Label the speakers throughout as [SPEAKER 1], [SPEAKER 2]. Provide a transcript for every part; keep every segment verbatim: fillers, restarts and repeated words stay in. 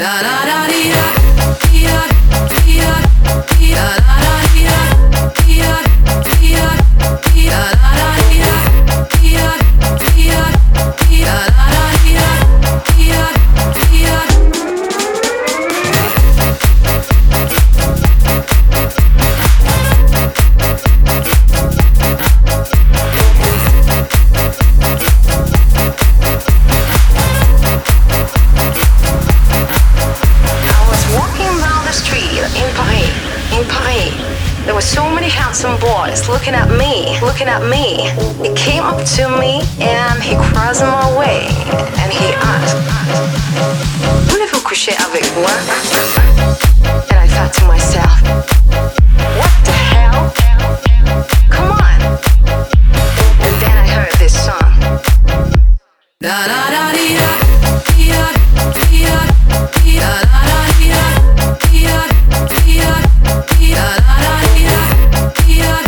[SPEAKER 1] Looking at me, looking at me. He came up to me and he crossed my way and he asked, "Voulez-vous coucher avec moi?" And I thought to myself, what the hell? Come on. And then I heard this song. Da da da dee da, dee da, dee da, dee da da da dee da, dee da, dee da, dee da da da dee da, dee da.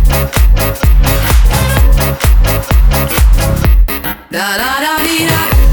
[SPEAKER 1] Da da da dee da.